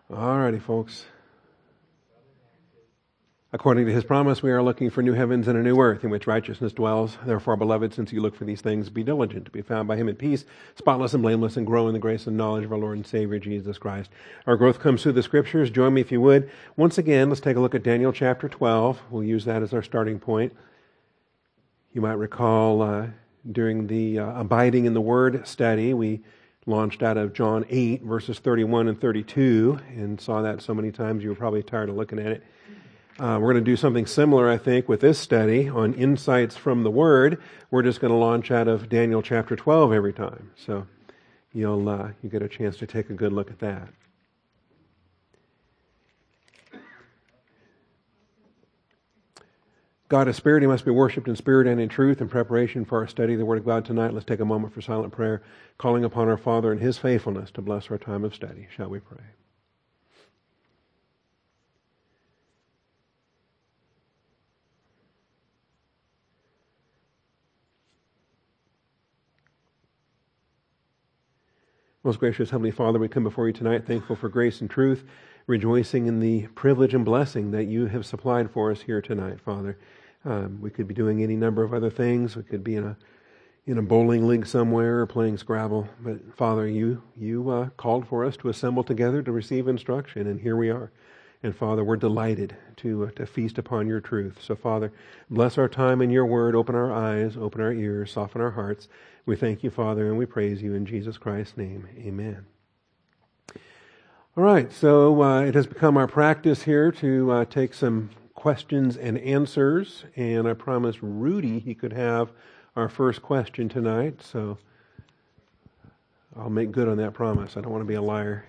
Alrighty, folks. According to his promise, we are looking for new heavens and a new earth in which righteousness dwells. Therefore, beloved, since you look for these things, be diligent to be found by him in peace, spotless and blameless, and grow in the grace and knowledge of our Lord and Savior, Jesus Christ. Our growth comes through the Scriptures. Join me if you would. Once again, let's take a look at Daniel chapter 12. We'll use that as our starting point. You might recall during the Abiding in the Word study, we launched out of John 8, verses 31 and 32, and saw that so many times you were probably tired of looking at it. We're going to do something similar, I think, with this study on insights from the Word. We're just going to launch out of Daniel chapter 12 every time. So you get a chance to take a good look at that. God is spirit. He must be worshipped in spirit and in truth. In preparation for our study of the Word of God tonight, let's take a moment for silent prayer, calling upon our Father and His faithfulness to bless our time of study. Shall we pray? Most gracious Heavenly Father, we come before you tonight thankful for grace and truth, rejoicing in the privilege and blessing that you have supplied for us here tonight, Father. We could be doing any number of other things. We could be in a bowling league somewhere or playing Scrabble. But Father, you called for us to assemble together to receive instruction, and here we are. And Father, we're delighted to feast upon your truth. So Father, bless our time in your word. Open our eyes, open our ears, soften our hearts. We thank you, Father, and we praise you in Jesus Christ's name. Amen. All right, so it has become our practice here to take some questions and answers. And I promised Rudy he could have our first question tonight. So I'll make good on that promise. I don't want to be a liar.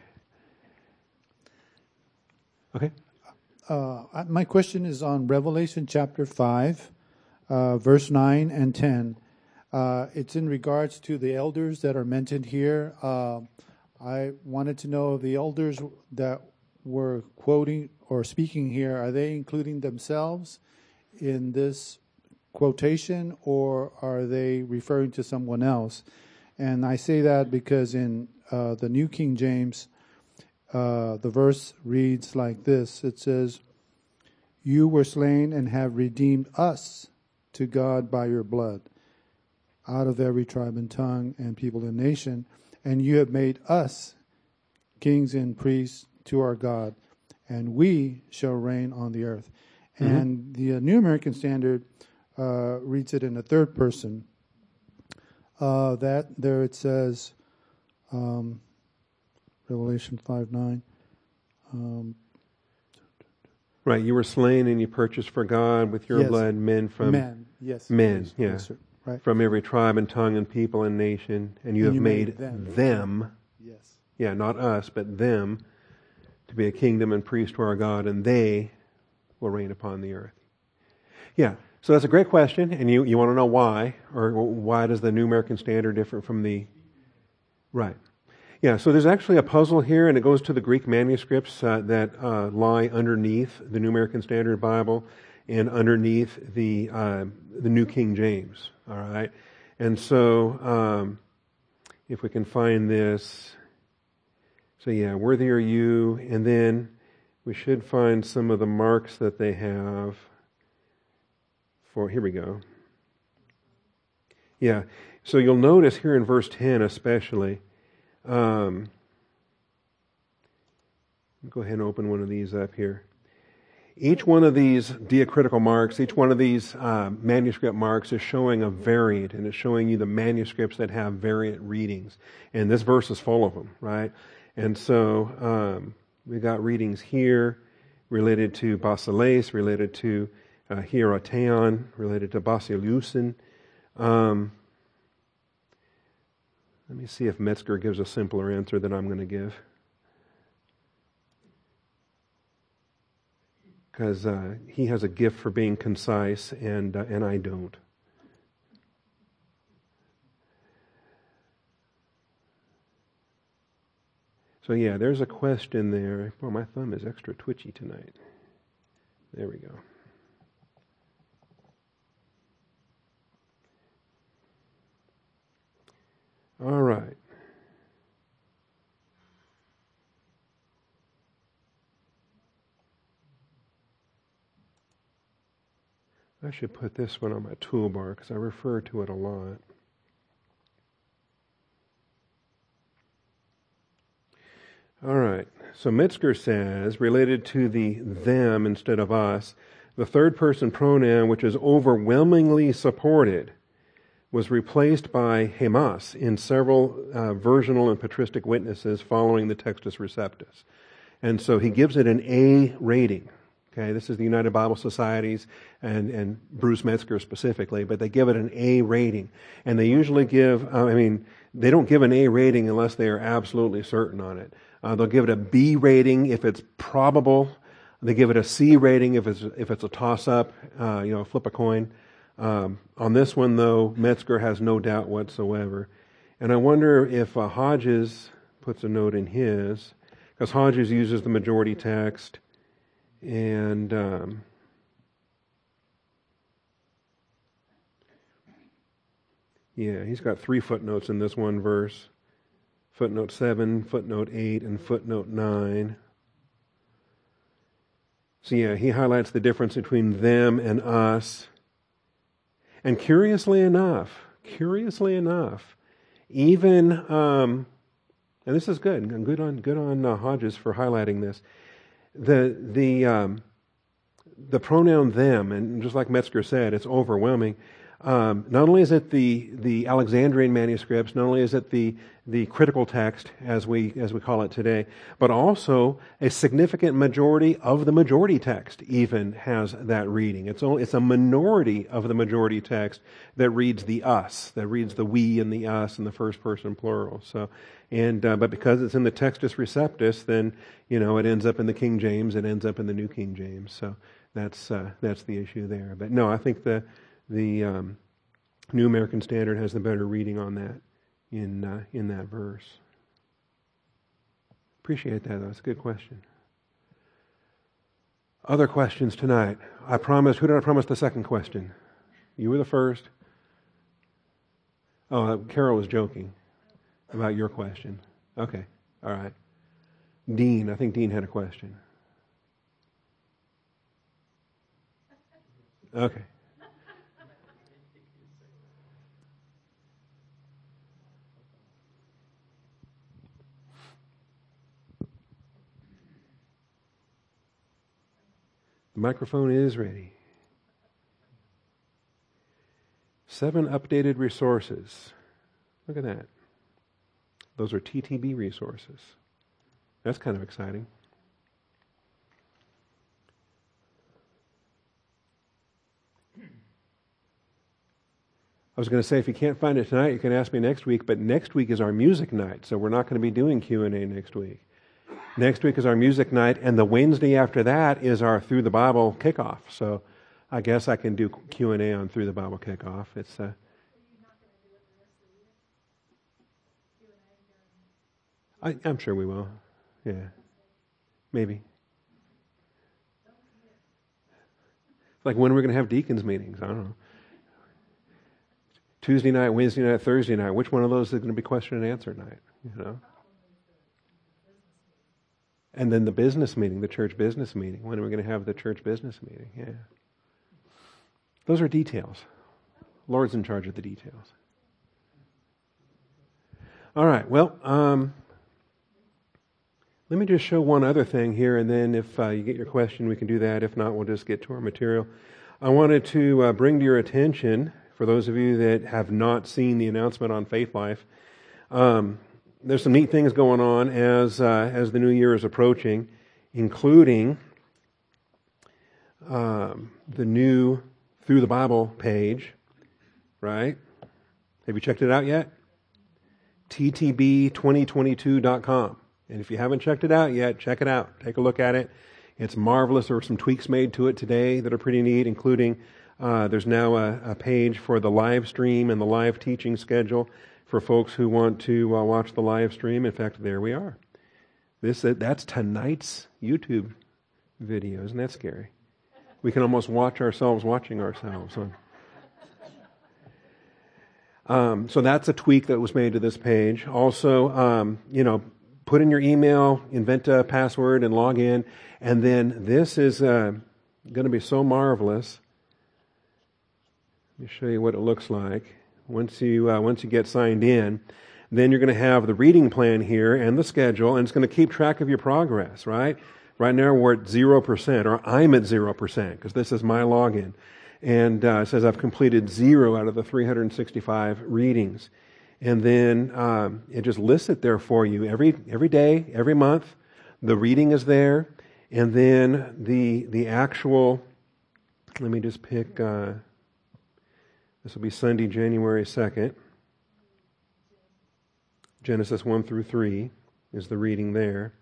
Okay. My question is on Revelation chapter 5, verse 9 and 10. It's in regards to the elders that are mentioned here. I wanted to know the elders that were quoting or speaking here, are they including themselves in this quotation, or are they referring to someone else? And I say that because in the New King James, the verse reads like this. It says, "You were slain and have redeemed us to God by your blood, out of every tribe and tongue and people and nation, and you have made us kings and priests to our God, and we shall reign on the earth." Mm-hmm. And the New American Standard reads it in the third person. That there it says, Revelation 5:9. Right, you were slain and you purchased for God with your blood men from men. Yes, Right. From every tribe and tongue and people and nation, and you have made them. Yes. Yeah, not us, but them, to be a kingdom and priest to our God, and they will reign upon the earth. Yeah, so that's a great question, and you want to know why, or why does the New American Standard differ from the... Right. Yeah, so there's actually a puzzle here, and it goes to the Greek manuscripts that lie underneath the New American Standard Bible and underneath the New King James. All right, and so if we can find this, so yeah, worthy are you, and then we should find some of the marks that they have for. Here we go. Yeah, so you'll notice here in verse 10 especially. Go ahead and open one of these up here. Each one of these diacritical marks, each one of these manuscript marks is showing a variant, and it's showing you the manuscripts that have variant readings. And this verse is full of them, right? And so we got readings here related to Basileus, related to Hieroteon, related to Basileusin. Let me see if Metzger gives a simpler answer than I'm going to give. Because he has a gift for being concise, and I don't. So yeah, there's a question there. Well, my thumb is extra twitchy tonight. There we go. All right. I should put this one on my toolbar because I refer to it a lot. All right. So Metzger says, related to the them instead of us, the third person pronoun, which is overwhelmingly supported, was replaced by hemas in several versional and patristic witnesses following the Textus Receptus. And so he gives it an A rating. Okay, this is the United Bible Societies and Bruce Metzger specifically, but they give it an A rating. And they usually give, they don't give an A rating unless they are absolutely certain on it. They'll give it a B rating if it's probable. They give it a C rating if it's a toss-up, flip a coin. On this one, though, Metzger has no doubt whatsoever. And I wonder if Hodges puts a note in his, because Hodges uses the majority text, and he's got 3 footnotes in this one verse. Footnote 7, footnote 8, and footnote 9. So he highlights the difference between them and us. And curiously enough, even and this is good. Good on Hodges for highlighting this. The pronoun them, and just like Metzger said, it's overwhelming. Not only is it the Alexandrian manuscripts, not only is it the critical text as we call it today, but also a significant majority of the majority text even has that reading. It's a minority of the majority text that reads the us, that reads the we and the us in the first person plural. So, but because it's in the Textus Receptus, then it ends up in the King James, it ends up in the New King James. So that's the issue there. But no, I think the New American Standard has the better reading on that in that verse. Appreciate that, though. It's a good question. Other questions tonight? Who did I promise the second question? You were the first. Oh, Carol was joking about your question. Okay, all right. Dean, I think Dean had a question. Okay. The microphone is ready. 7 updated resources. Look at that. Those are TTB resources. That's kind of exciting. I was going to say, if you can't find it tonight, you can ask me next week, but next week is our music night, so we're not going to be doing Q&A next week. Next week is our music night, and the Wednesday after that is our Through the Bible kickoff. So I guess I can do Q&A on Through the Bible kickoff. It's I'm sure we will. Yeah. Maybe. Like when we're going to have deacons meetings, I don't know. Tuesday night, Wednesday night, Thursday night. Which one of those is going to be question and answer night? And then the business meeting, the church business meeting. When are we going to have the church business meeting? Yeah. Those are details. Lord's in charge of the details. All right. Well, let me just show one other thing here, and then if you get your question, we can do that. If not, we'll just get to our material. I wanted to bring to your attention, for those of you that have not seen the announcement on Faith Life, there's some neat things going on as the new year is approaching, including the new Through the Bible page, right? Have you checked it out yet? ttb2022.com. And if you haven't checked it out yet, check it out. Take a look at it. It's marvelous. There were some tweaks made to it today that are pretty neat, including there's now a page for the live stream and the live teaching schedule for folks who want to watch the live stream. In fact, there we are. That's tonight's YouTube video. Isn't that scary? We can almost watch ourselves watching ourselves. So that's a tweak that was made to this page. Also, put in your email, invent a password, and log in. And then this is going to be so marvelous. me show you what it looks like. Once you get signed in, then you're going to have the reading plan here and the schedule, and it's going to keep track of your progress, right? Right now we're at 0%, or I'm at 0%, because this is my login. And it says I've completed 0 out of the 365 readings. And then it just lists it there for you every day, every month. The reading is there. And then the actual, let me just pick, this will be Sunday, January 2nd. Genesis 1 through 3 is the reading there.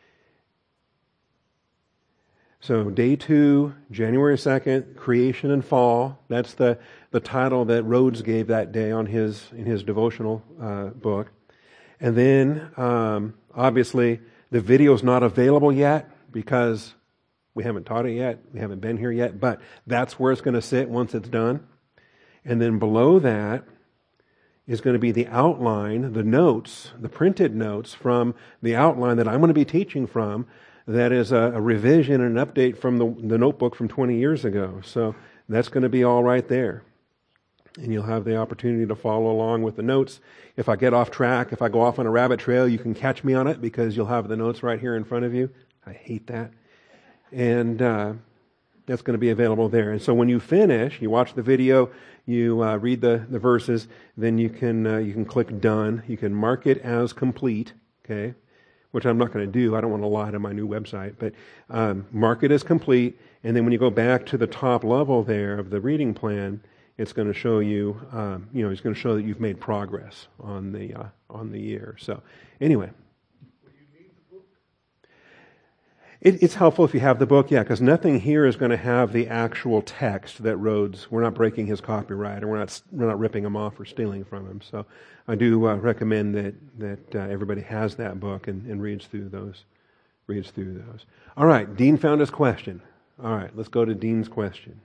So day 2, January 2nd, Creation and Fall. That's the title that Rhodes gave that day in his devotional book. And then, obviously, the video's not available yet because we haven't taught it yet. We haven't been here yet. But that's where it's going to sit once it's done. And then below that is going to be the outline, the notes, the printed notes from the outline that I'm going to be teaching from. That is a revision and an update from the notebook from 20 years ago. So that's going to be all right there. And you'll have the opportunity to follow along with the notes. If I get off track, if I go off on a rabbit trail, you can catch me on it because you'll have the notes right here in front of you. I hate that. And that's going to be available there. And so when you finish, you watch the video, you read the verses, then you can click Done. You can mark it as complete, okay? Which I'm not going to do. I don't want to lie to my new website, but mark it as complete. And then when you go back to the top level there of the reading plan, it's going to show you, it's going to show that you've made progress on the year. So, anyway, Will you need the book? It's helpful if you have the book, yeah, because nothing here is going to have the actual text that Rhodes. We're not breaking his copyright, or we're not ripping him off or stealing from him. So, I do recommend that everybody has that book and reads through those. All right, Dean found his question. All right, let's go to Dean's question.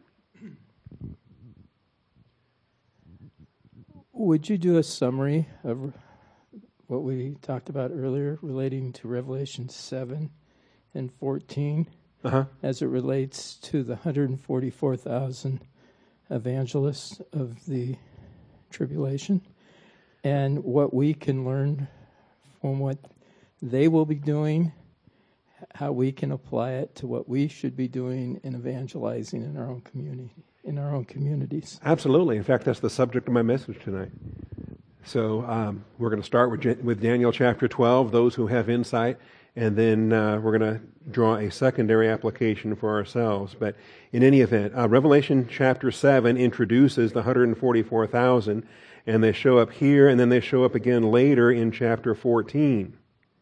Would you do a summary of what we talked about earlier relating to Revelation 7 and 14 as it relates to the 144,000 evangelists of the tribulation and what we can learn from what they will be doing, how we can apply it to what we should be doing in evangelizing in our own community, in our own communities? Absolutely. In fact, that's the subject of my message tonight. So we're going to start with Daniel chapter 12, those who have insight, and then we're going to draw a secondary application for ourselves. But in any event, Revelation chapter 7 introduces the 144,000, and they show up here, and then they show up again later in chapter 14.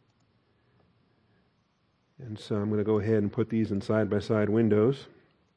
And so I'm going to go ahead and put these in side-by-side windows.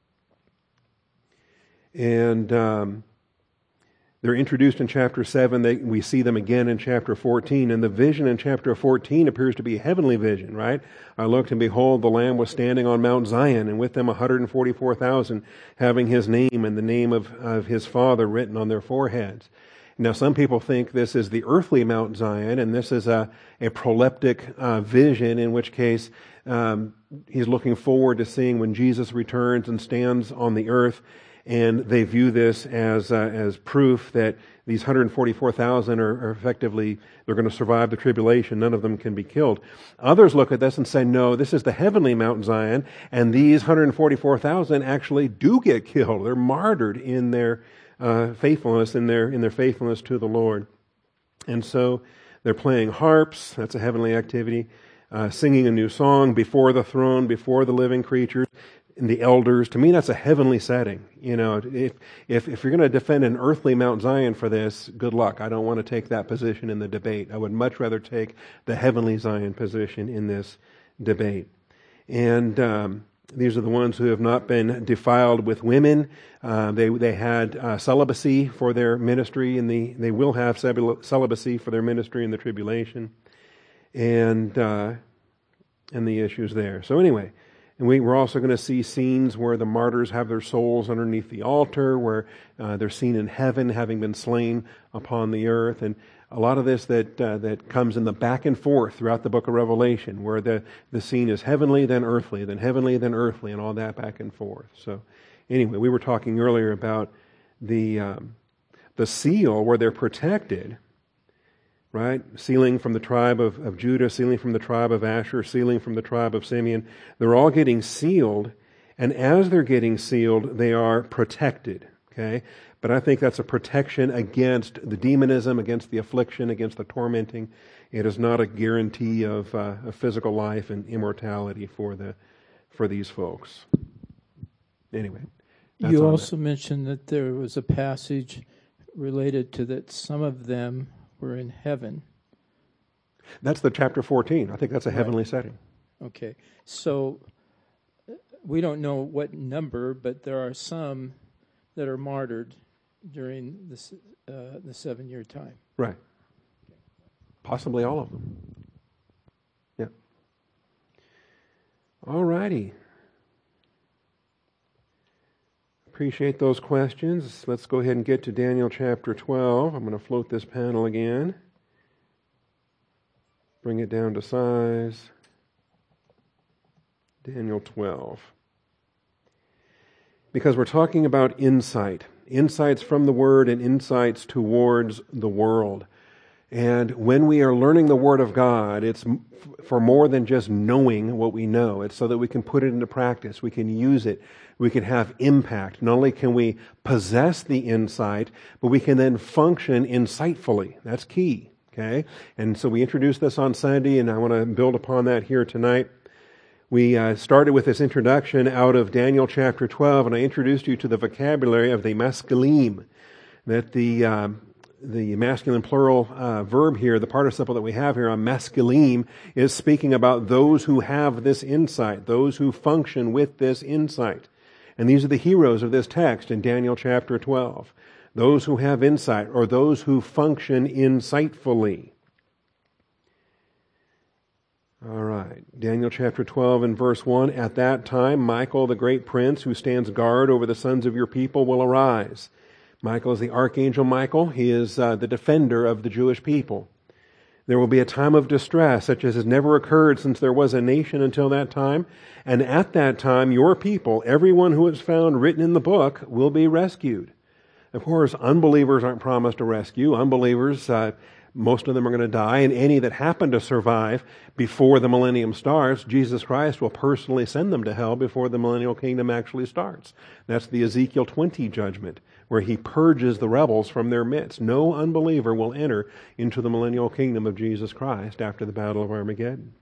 And they're introduced in chapter 7. We see them again in chapter 14. And the vision in chapter 14 appears to be a heavenly vision, right? I looked, and behold, the Lamb was standing on Mount Zion, and with them 144,000, having his name and the name of his Father written on their foreheads. Now, some people think this is the earthly Mount Zion, and this is a proleptic vision, in which case he's looking forward to seeing when Jesus returns and stands on the earth. And they view this as proof that these 144,000 are effectively, they're going to survive the tribulation. None of them can be killed. Others look at this and say, no, this is the heavenly Mount Zion, and these 144,000 actually do get killed. They're martyred in their faithfulness, in their faithfulness to the Lord. And so they're playing harps. That's a heavenly activity. Singing a new song before the throne, before the living creatures. And the elders. To me, that's a heavenly setting. You know, if you're going to defend an earthly Mount Zion for this, good luck. I don't want to take that position in the debate. I would much rather take the heavenly Zion position in this debate. And these are the ones who have not been defiled with women. They had celibacy for their ministry, and they will have celibacy for their ministry in the tribulation, and the issues there. So anyway. And we're also going to see scenes where the martyrs have their souls underneath the altar, where they're seen in heaven, having been slain upon the earth. And a lot of this that comes in the back and forth throughout the book of Revelation, where the scene is heavenly, then earthly, then heavenly, then earthly, and all that back and forth. So anyway, we were talking earlier about the seal where they're protected, right? Sealing from the tribe of Judah, sealing from the tribe of Asher, sealing from the tribe of Simeon. They're all getting sealed, and as they're getting sealed, they are protected, okay? But I think that's a protection against the demonism, against the affliction, against the tormenting. It is not a guarantee of a physical life and immortality for these folks. Anyway. You also mentioned that there was a passage related to that some of them were in heaven. That's the chapter 14. I think that's a heavenly setting. Okay. So we don't know what number, but there are some that are martyred during this, the 7-year time. Right. Possibly all of them. Yeah. All righty. Appreciate those questions. Let's go ahead and get to Daniel chapter 12. I'm going to float this panel again. Bring it down to size. Daniel 12. Because we're talking about insight. Insights from the Word and insights towards the world. And when we are learning the Word of God, it's for more than just knowing what we know. It's so that we can put it into practice. We can use it. We can have impact. Not only can we possess the insight, but we can then function insightfully. That's key. Okay? And so we introduced this on Sunday, and I want to build upon that here tonight. We started with this introduction out of Daniel chapter 12, and I introduced you to the vocabulary of the masculine, that the masculine plural verb here, the participle that we have here on masculine, is speaking about those who have this insight, those who function with this insight. And these are the heroes of this text in Daniel chapter 12. Those who have insight, or those who function insightfully. All right. Daniel chapter 12 and verse 1. At that time, Michael, the great prince, who stands guard over the sons of your people, will arise. Michael is the archangel Michael. He is the defender of the Jewish people. There will be a time of distress such as has never occurred since there was a nation until that time. And at that time, your people, everyone who is found written in the book, will be rescued. Of course, unbelievers aren't promised a rescue. Unbelievers, most of them are going to die, and any that happen to survive before the millennium starts, Jesus Christ will personally send them to hell before the millennial kingdom actually starts. That's the Ezekiel 20 judgment, where he purges the rebels from their midst. No unbeliever will enter into the millennial kingdom of Jesus Christ after the battle of Armageddon.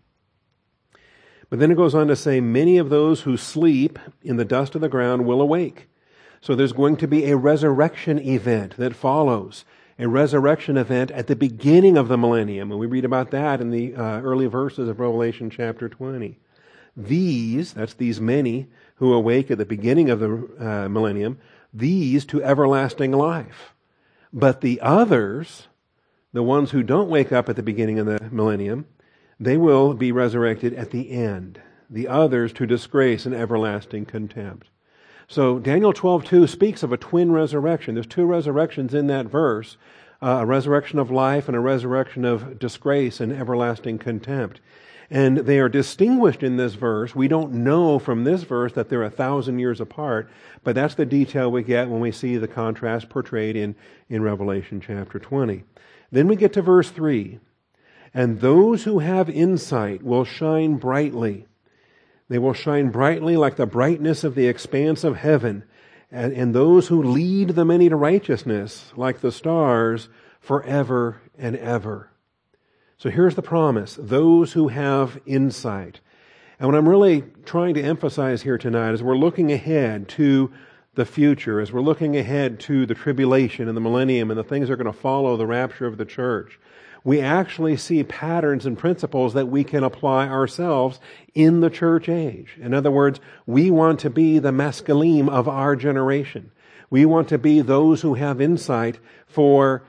But then it goes on to say, many of those who sleep in the dust of the ground will awake. So there's going to be a resurrection event that follows. A resurrection event at the beginning of the millennium. And we read about that in the early verses of Revelation chapter 20. These, that's these many who awake at the beginning of the millennium, these to everlasting life. But the others, the ones who don't wake up at the beginning of the millennium, they will be resurrected at the end. The others to disgrace and everlasting contempt. So Daniel 12:2 speaks of a twin resurrection. There's two resurrections in that verse, a resurrection of life and a resurrection of disgrace and everlasting contempt. And they are distinguished in this verse. We don't know from this verse that they're 1,000 years apart, but that's the detail we get when we see the contrast portrayed in Revelation chapter 20. Then we get to verse 3. And those who have insight will shine brightly. They will shine brightly like the brightness of the expanse of heaven, and those who lead the many to righteousness like the stars forever and ever. So here's the promise, those who have insight. And what I'm really trying to emphasize here tonight is we're looking ahead to the future, as we're looking ahead to the tribulation and the millennium and the things that are going to follow the rapture of the church. We actually see patterns and principles that we can apply ourselves in the church age. In other words, we want to be the masculine of our generation. We want to be those who have insight for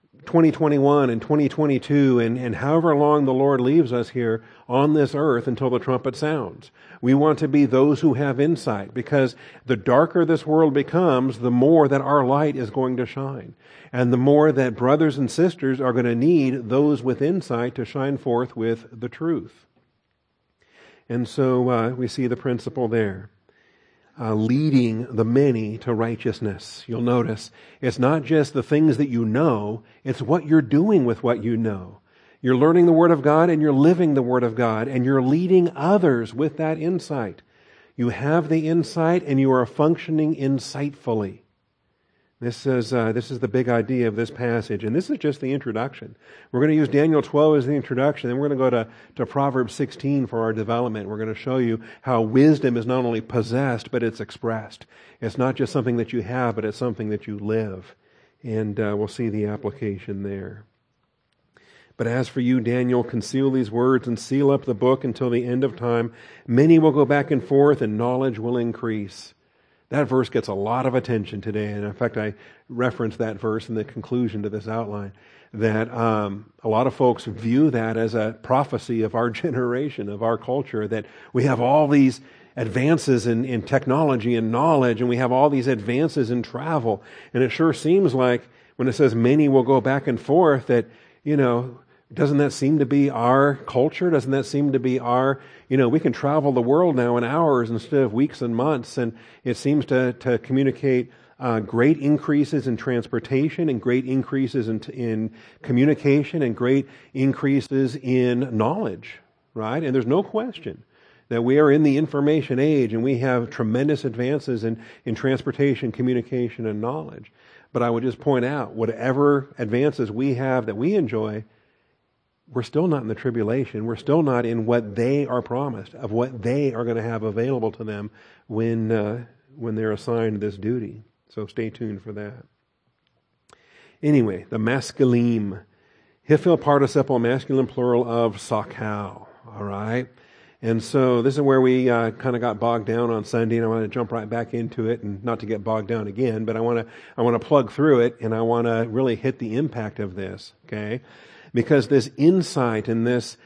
2021 and 2022 and however long the Lord leaves us here on this earth until the trumpet sounds. We want to be those who have insight, because the darker this world becomes, the more that our light is going to shine. And the more that brothers and sisters are going to need those with insight to shine forth with the truth. And so we see the principle there. leading the many to righteousness. You'll notice it's not just the things that you know, it's what you're doing with what you know. You're learning the Word of God and you're living the Word of God and you're leading others with that insight. You have the insight and you are functioning insightfully. This is the big idea of this passage, and this is just the introduction. We're going to use Daniel 12 as the introduction, and we're going to go to Proverbs 16 for our development. We're going to show you how wisdom is not only possessed, but it's expressed. It's not just something that you have, but it's something that you live. And we'll see the application there. But as for you, Daniel, conceal these words and seal up the book until the end of time. Many will go back and forth, and knowledge will increase. That verse gets a lot of attention today, and in fact, I referenced that verse in the conclusion to this outline, that a lot of folks view that as a prophecy of our generation, of our culture, that we have all these advances in technology and knowledge, and we have all these advances in travel, and it sure seems like when it says many will go back and forth, that, doesn't that seem to be our culture? Doesn't that seem to be our, we can travel the world now in hours instead of weeks and months, and it seems to communicate great increases in transportation and great increases in communication and great increases in knowledge, right? And there's no question that we are in the information age and we have tremendous advances in transportation, communication, and knowledge. But I would just point out, whatever advances we have that we enjoy, we're still not in the tribulation. We're still not in what they are promised, of what they are going to have available to them when they're assigned this duty. So stay tuned for that. Anyway, the masculine, Hiphil participle masculine plural of sakal. All right? And so this is where we kind of got bogged down on Sunday, and I want to jump right back into it, and not to get bogged down again, but I want to plug through it, and I want to really hit the impact of this, okay? Because this insight and this,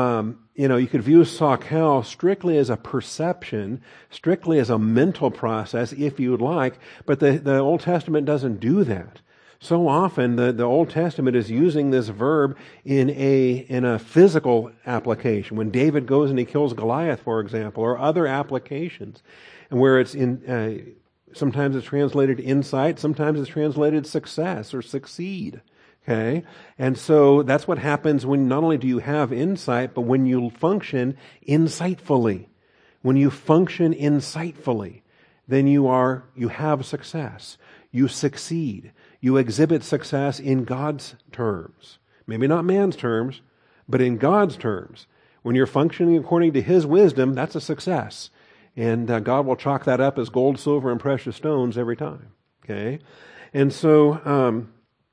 you could view sakal strictly as a perception, strictly as a mental process, if you would like, but the Old Testament doesn't do that. So often the Old Testament is using this verb in a physical application. When David goes and he kills Goliath, for example, or other applications, and where it's in, sometimes it's translated insight, sometimes it's translated success or succeed. Okay? And so that's what happens when not only do you have insight, but when you function insightfully. When you function insightfully, then you have success. You succeed. You exhibit success in God's terms. Maybe not man's terms, but in God's terms. When you're functioning according to His wisdom, that's a success. And God will chalk that up as gold, silver, and precious stones every time. Okay? And so,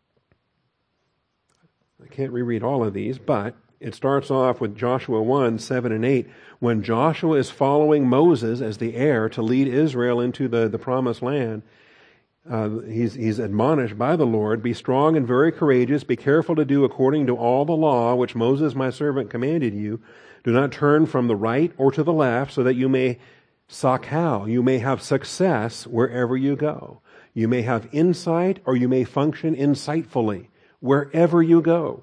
I can't reread all of these, but it starts off with Joshua 1, 7 and 8. When Joshua is following Moses as the heir to lead Israel into the promised land, he's admonished by the Lord, be strong and very courageous, be careful to do according to all the law which Moses my servant commanded you. Do not turn from the right or to the left, so that you may sakal, you may have success wherever you go. You may have insight, or you may function insightfully wherever you go.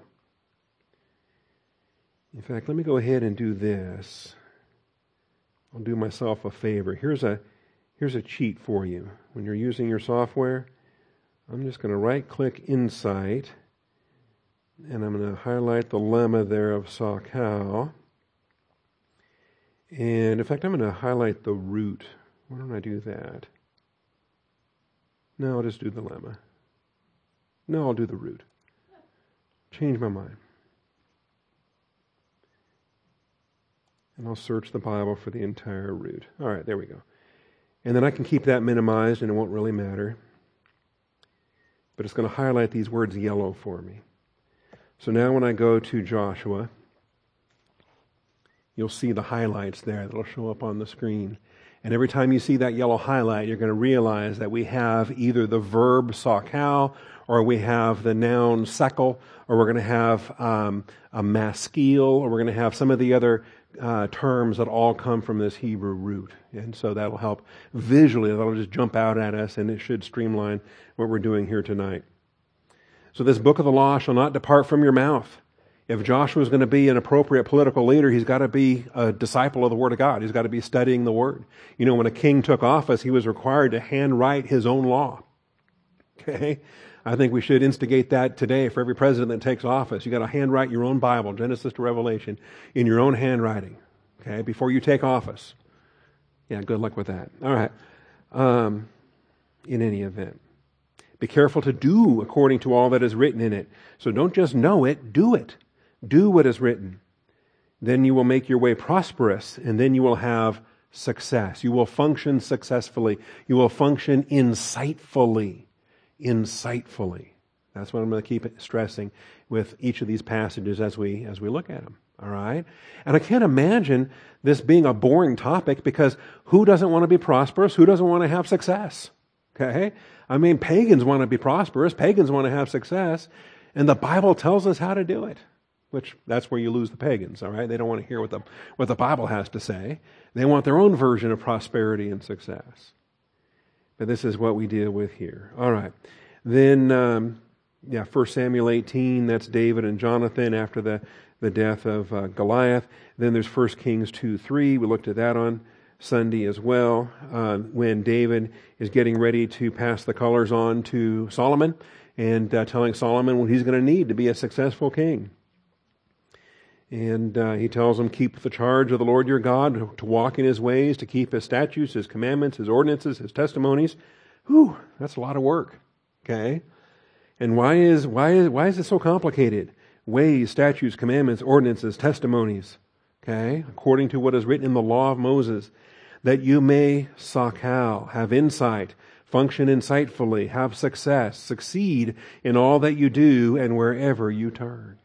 In fact, let me go ahead and do this. I'll do myself a favor. Here's a cheat for you. When you're using your software, I'm just going to right-click Insight, and I'm going to highlight the lemma there of sakal. And in fact, I'm going to highlight the root. Why don't I do that? No, I'll just do the lemma. No, I'll do the root. Change my mind. And I'll search the Bible for the entire root. All right, there we go. And then I can keep that minimized and it won't really matter. But it's going to highlight these words yellow for me. So now when I go to Joshua, you'll see the highlights there that'll show up on the screen. And every time you see that yellow highlight, you're going to realize that we have either the verb sakal, or we have the noun sekel, or we're going to have a maskil, or we're going to have some of the other terms that all come from this Hebrew root. And so that'll help visually, that'll just jump out at us, and it should streamline what we're doing here tonight. So this book of the law shall not depart from your mouth. If Joshua is going to be an appropriate political leader, he's got to be a disciple of the Word of God. He's got to be studying the Word. You know, when a king took office, he was required to handwrite his own law. Okay? I think we should instigate that today for every president that takes office. You got to handwrite your own Bible, Genesis to Revelation, in your own handwriting. Okay? Before you take office. Yeah, good luck with that. All right. In any event. Be careful to do according to all that is written in it. So don't just know it, do it. Do what is written. Then you will make your way prosperous, and then you will have success. You will function successfully. You will function insightfully. Insightfully. That's what I'm going to keep stressing with each of these passages as we look at them. All right? And I can't imagine this being a boring topic, because who doesn't want to be prosperous? Who doesn't want to have success? Okay? I mean, pagans want to be prosperous. Pagans want to have success. And the Bible tells us how to do it. Which, that's where you lose the pagans, all right? They don't want to hear what the Bible has to say. They want their own version of prosperity and success. But this is what we deal with here. All right. Then, 1 Samuel 18, that's David and Jonathan after the death of Goliath. Then there's 1 Kings 2:3. We looked at that on Sunday as well, when David is getting ready to pass the colors on to Solomon and telling Solomon what he's going to need to be a successful king. And he tells him, keep the charge of the Lord your God, to walk in his ways, to keep his statutes, his commandments, his ordinances, his testimonies. Whew, that's a lot of work. Okay? And why is it so complicated? Ways, statutes, commandments, ordinances, testimonies. Okay? According to what is written in the law of Moses, that you may sakal, have insight, function insightfully, have success, succeed in all that you do and wherever you turn.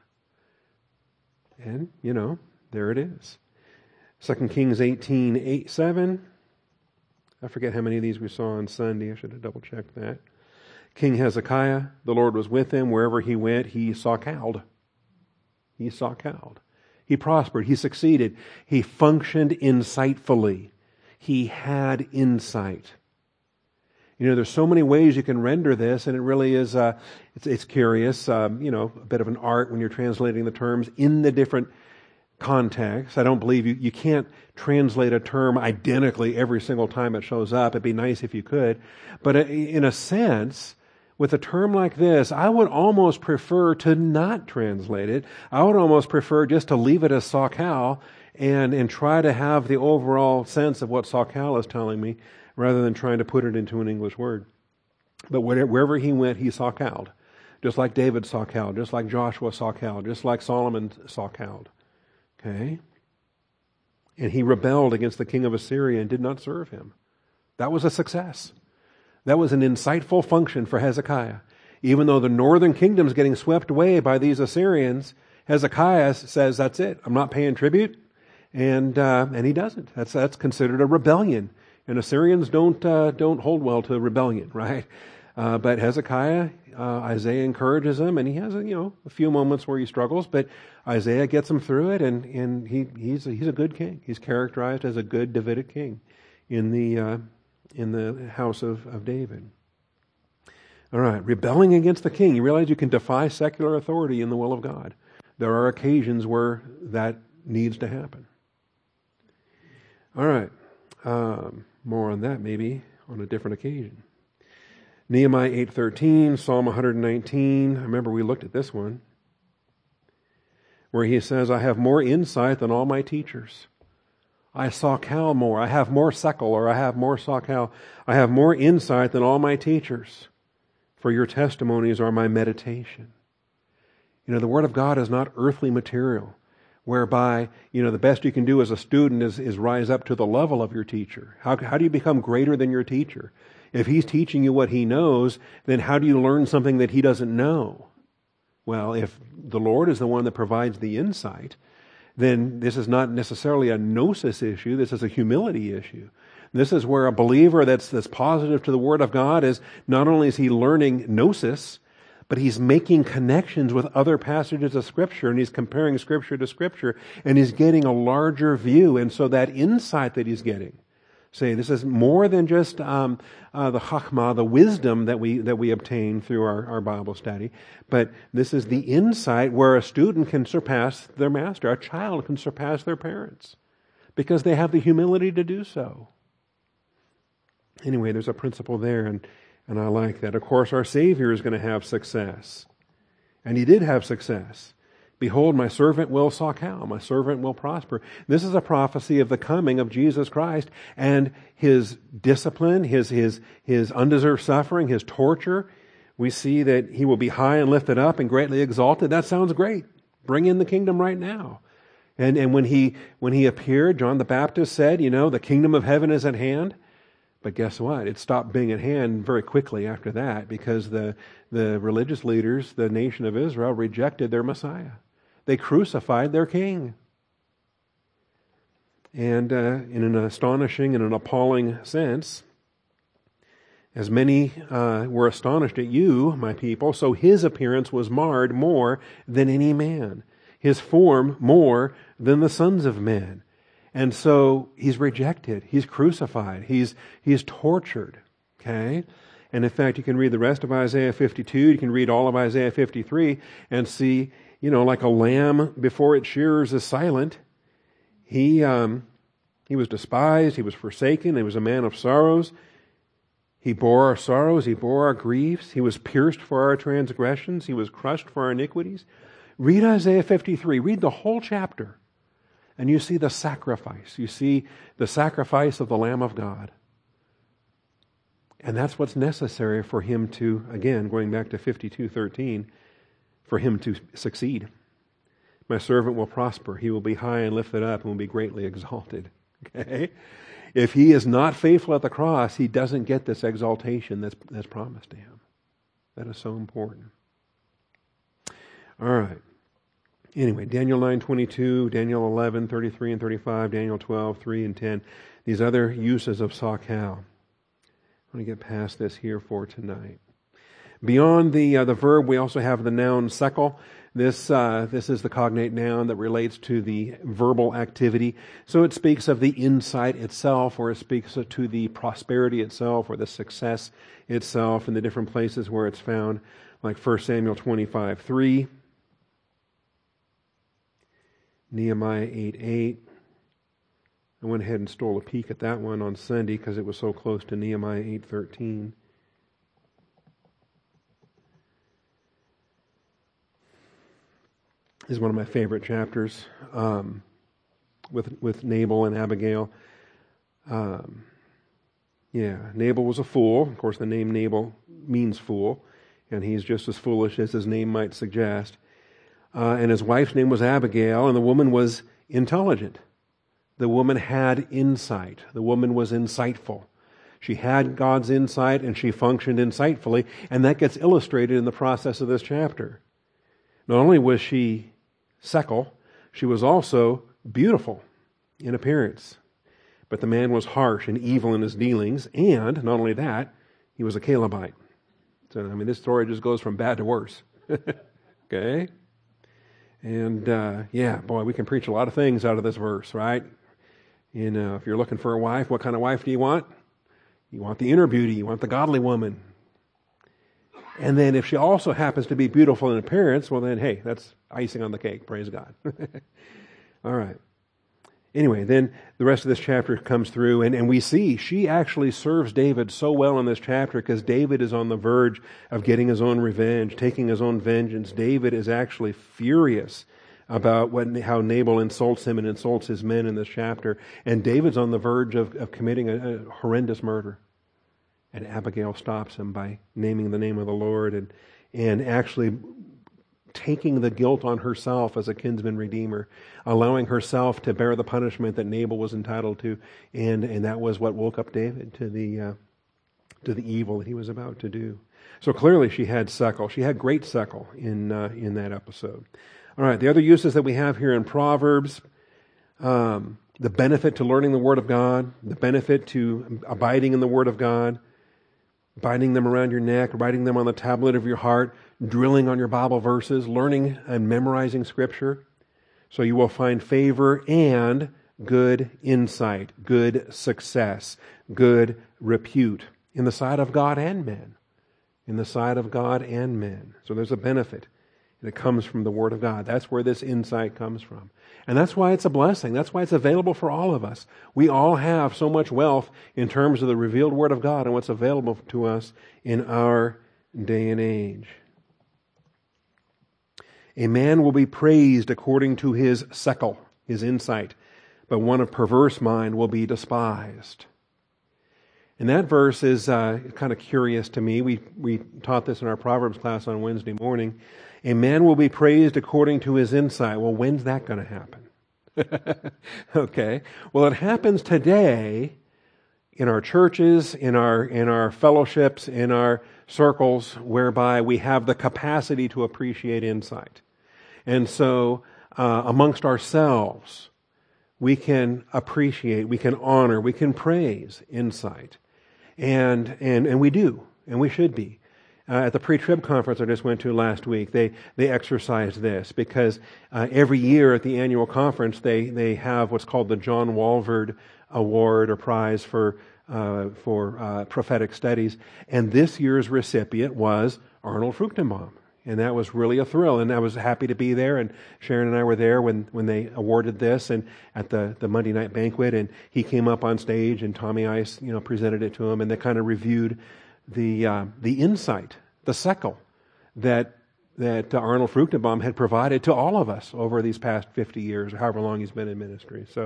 And, there it is. 2 Kings 18:7. I forget how many of these we saw on Sunday. I should have double-checked that. King Hezekiah, the Lord was with him. Wherever he went, he sakaled. He sakaled. He prospered. He succeeded. He functioned insightfully. He had insight. There's so many ways you can render this, and it really is, it's curious, a bit of an art when you're translating the terms in the different contexts. I don't believe you can't translate a term identically every single time it shows up. It'd be nice if you could. But in a sense, with a term like this, I would almost prefer to not translate it. I would almost prefer just to leave it as sakal and try to have the overall sense of what sakal is telling me, rather than trying to put it into an English word. But wherever he went, he sakaled. Just like David sakaled, just like Joshua sakaled, just like Solomon sakaled. Okay? And he rebelled against the king of Assyria and did not serve him. That was a success. That was an insightful function for Hezekiah. Even though the northern kingdom is getting swept away by these Assyrians, Hezekiah says, that's it. I'm not paying tribute. And he doesn't. That's considered a rebellion. And Assyrians don't hold well to rebellion, right? But Hezekiah, Isaiah encourages him, and he has a few moments where he struggles, but Isaiah gets him through it, and he's a good king. He's characterized as a good Davidic king in the house of David. All right, rebelling against the king. You realize you can defy secular authority in the will of God. There are occasions where that needs to happen. All right. More on that maybe on a different occasion. Nehemiah 8:13, Psalm 119. I remember we looked at this one, where he says, I have more insight than all my teachers. I sakal more. I have more sekel, or I have more sakal. I have more insight than all my teachers. For your testimonies are my meditation. The Word of God is not earthly material, whereby, the best you can do as a student is rise up to the level of your teacher. How do you become greater than your teacher? If he's teaching you what he knows, then how do you learn something that he doesn't know? Well, if the Lord is the one that provides the insight, then this is not necessarily a gnosis issue. This is a humility issue. This is where a believer that's positive to the Word of God is, not only is he learning gnosis, but he's making connections with other passages of Scripture, and he's comparing Scripture to Scripture, and he's getting a larger view. And so that insight that he's getting, Say, this is more than just the chachma, the wisdom that we obtain through our Bible study, but this is the insight where a student can surpass their master, a child can surpass their parents, because they have the humility to do so. Anyway, there's a principle there, and I like that. Of course, our Savior is going to have success, and He did have success. Behold, my servant will sakal, my servant will prosper. This is a prophecy of the coming of Jesus Christ and His discipline, His undeserved suffering, His torture. We see that He will be high and lifted up and greatly exalted. That sounds great. Bring in the kingdom right now. And when he appeared, John the Baptist said, the kingdom of heaven is at hand. But guess what? It stopped being at hand very quickly after that, because the religious leaders, the nation of Israel, rejected their Messiah. They crucified their king. And in an astonishing and an appalling sense, as many were astonished at you, my people, so His appearance was marred more than any man, His form more than the sons of men. And so He's rejected, He's crucified, He's tortured. Okay? And in fact, you can read the rest of Isaiah 52, you can read all of Isaiah 53 and see, like a lamb before its shearers is silent. He was despised, He was forsaken, He was a man of sorrows. He bore our sorrows, He bore our griefs. He was pierced for our transgressions, He was crushed for our iniquities. Read Isaiah 53, read the whole chapter, and you see the sacrifice. You see the sacrifice of the Lamb of God. And that's what's necessary for Him to, again, going back to 52:13, for Him to succeed. My servant will prosper. He will be high and lifted up and will be greatly exalted. Okay? If he is not faithful at the cross, he doesn't get this exaltation that's promised to him. That is so important. All right. Anyway, Daniel 9:22, Daniel 11:33 and 35, Daniel 12:3 and 10. These other uses of sakal. I want to get past this here for tonight. Beyond the verb, we also have the noun sekel. This is the cognate noun that relates to the verbal activity. So it speaks of the insight itself, or it speaks to the prosperity itself, or the success itself in the different places where it's found, like 1 Samuel 25:3, Nehemiah 8:8. I went ahead and stole a peek at that one on Sunday because it was so close to Nehemiah 8:13. This is one of my favorite chapters, with Nabal and Abigail. Nabal was a fool. Of course, the name Nabal means fool, and he's just as foolish as his name might suggest. And his wife's name was Abigail, and the woman was intelligent. The woman had insight. The woman was insightful. She had God's insight, and she functioned insightfully, and that gets illustrated in the process of this chapter. Not only was she sekel, she was also beautiful in appearance. But the man was harsh and evil in his dealings, and not only that, he was a Calebite. So, this story just goes from bad to worse. Okay? And, we can preach a lot of things out of this verse, right? If you're looking for a wife, what kind of wife do you want? You want the inner beauty. You want the godly woman. And then if she also happens to be beautiful in appearance, well then, hey, that's icing on the cake. Praise God. All right. Anyway, then the rest of this chapter comes through, and we see she actually serves David so well in this chapter because David is on the verge of getting his own revenge, taking his own vengeance. David is actually furious about how Nabal insults him and insults his men in this chapter. And David's on the verge of committing a horrendous murder. And Abigail stops him by naming the name of the Lord and actually taking the guilt on herself as a kinsman redeemer, allowing herself to bear the punishment that Nabal was entitled to, and that was what woke up David to the evil that he was about to do. So clearly she had sekel. She had great sekel in that episode. All right, the other uses that we have here in Proverbs, the benefit to learning the Word of God, the benefit to abiding in the Word of God, binding them around your neck, writing them on the tablet of your heart, drilling on your Bible verses, learning and memorizing Scripture. So you will find favor and good insight, good success, good repute in the sight of God and men. In the sight of God and men. So there's a benefit that comes from the Word of God. That's where this insight comes from. And that's why it's a blessing. That's why it's available for all of us. We all have so much wealth in terms of the revealed Word of God and what's available to us in our day and age. A man will be praised according to his sekel, his insight, but one of perverse mind will be despised. And that verse is kind of curious to me. We taught this in our Proverbs class on Wednesday morning. A man will be praised according to his insight. Well, when's that going to happen? Okay. Well, it happens today in our churches, in our fellowships, in our circles, whereby we have the capacity to appreciate insight. And so, amongst ourselves, we can appreciate, we can honor, we can praise insight. And we do, and we should be. At the pre-trib conference I just went to last week, they exercised this because every year at the annual conference they have what's called the John Walvoord Award or Prize for prophetic studies, and this year's recipient was Arnold Fruchtenbaum. And that was really a thrill, and I was happy to be there, and Sharon and I were there when they awarded this, and at the Monday night banquet, and he came up on stage, and Tommy Ice, presented it to him, and they kind of reviewed the insight, the sekel, that Arnold Fruchtenbaum had provided to all of us over these past 50 years, or however long he's been in ministry. So,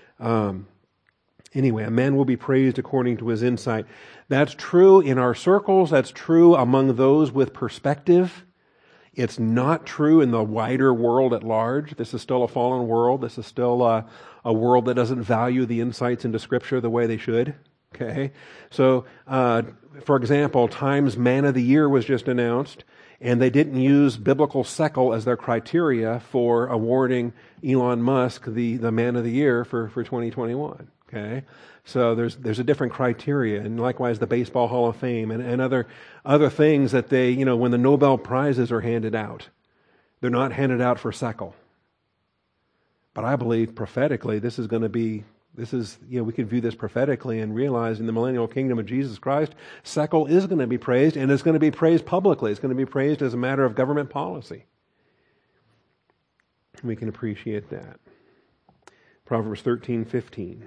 anyway, a man will be praised according to his insight. That's true in our circles, that's true among those with perspective. It's not true in the wider world at large. This is still a fallen world. This is still a world that doesn't value the insights into Scripture the way they should. Okay? So, for example, Time's Man of the Year was just announced, and they didn't use biblical sekel as their criteria for awarding Elon Musk the Man of the Year for 2021. Okay? So there's a different criteria, and likewise the Baseball Hall of Fame and other things that they, when the Nobel Prizes are handed out, they're not handed out for sekel. But I believe prophetically we can view this prophetically and realize in the millennial kingdom of Jesus Christ, sekel is going to be praised, and it's going to be praised publicly. It's going to be praised as a matter of government policy. We can appreciate that. Proverbs 13:15.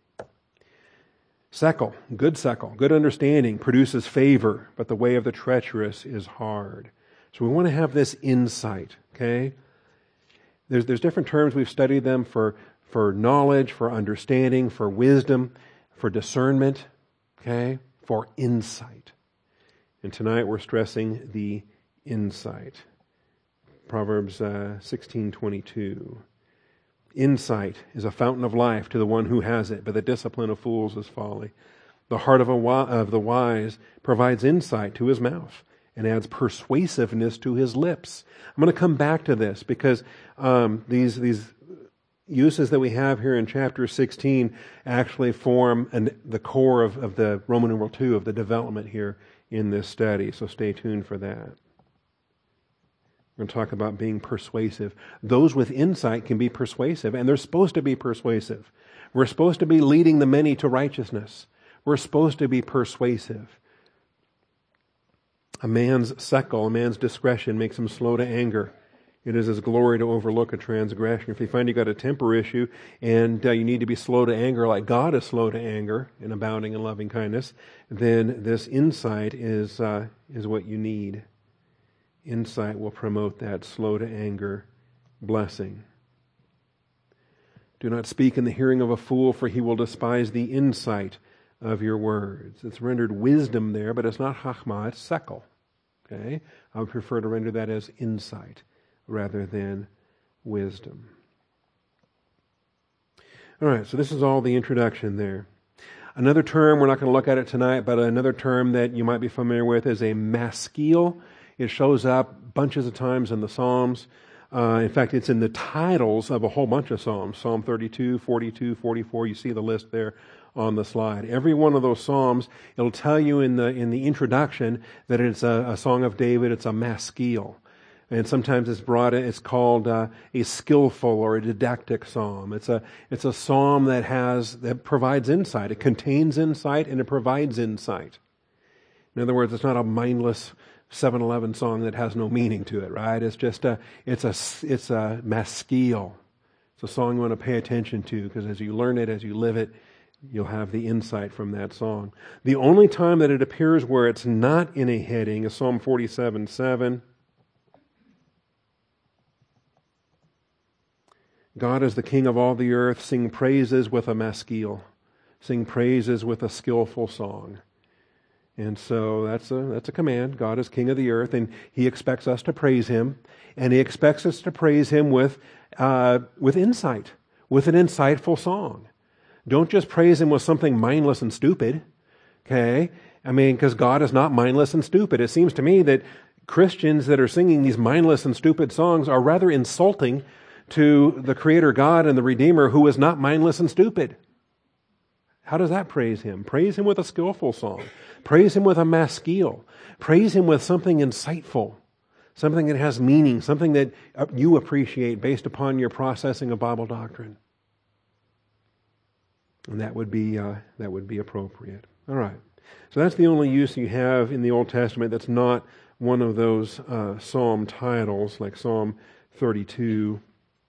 Sekel, good understanding produces favor, but the way of the treacherous is hard. So we want to have this insight, okay? There's different terms, we've studied them for knowledge, for understanding, for wisdom, for discernment, okay? For insight. And tonight we're stressing the insight. Proverbs 16:22. Insight is a fountain of life to the one who has it, but the discipline of fools is folly. The heart of the wise provides insight to his mouth and adds persuasiveness to his lips. I'm going to come back to this because these uses that we have here in chapter 16 actually form the core of the Roman numeral 2 of the development here in this study. So stay tuned for that. We're going to talk about being persuasive. Those with insight can be persuasive, and they're supposed to be persuasive. We're supposed to be leading the many to righteousness. We're supposed to be persuasive. A man's sekel, a man's discretion makes him slow to anger. It is his glory to overlook a transgression. If you find you got a temper issue and you need to be slow to anger like God is slow to anger and abounding in loving kindness, then this insight is what you need. Insight will promote that slow to anger blessing. Do not speak in the hearing of a fool, for he will despise the insight of your words. It's rendered wisdom there, but it's not chachma, it's sekel. Okay? I would prefer to render that as insight rather than wisdom. All right, so this is all the introduction there. Another term, we're not going to look at it tonight, but another term that you might be familiar with is a maskil. It shows up bunches of times in the Psalms. In fact, it's in the titles of a whole bunch of Psalms. Psalm 32, 42, 44. You see the list there on the slide. Every one of those Psalms, it'll tell you in the introduction that it's a song of David. It's a maskil. And sometimes it's called a skillful or a didactic psalm. It's a psalm that provides insight. It contains insight and it provides insight. In other words, it's not a mindless 7-Eleven song that has no meaning to it, right? It's a maskil. It's a song you want to pay attention to, because as you learn it, as you live it, you'll have the insight from that song. The only time that it appears where it's not in a heading is Psalm 47:7. God is the King of all the earth. Sing praises with a maskil. Sing praises with a skillful song. And so that's a command. God is King of the earth, and He expects us to praise Him, and He expects us to praise Him with insight, with an insightful song. Don't just praise Him with something mindless and stupid, okay? I mean, because God is not mindless and stupid. It seems to me that Christians that are singing these mindless and stupid songs are rather insulting to the Creator God and the Redeemer, who is not mindless and stupid. How does that praise Him? Praise Him with a skillful song. Praise Him with a maskil. Praise Him with something insightful, something that has meaning, something that you appreciate based upon your processing of Bible doctrine. And that would be appropriate. All right. So that's the only use you have in the Old Testament that's not one of those psalm titles, like Psalm 32.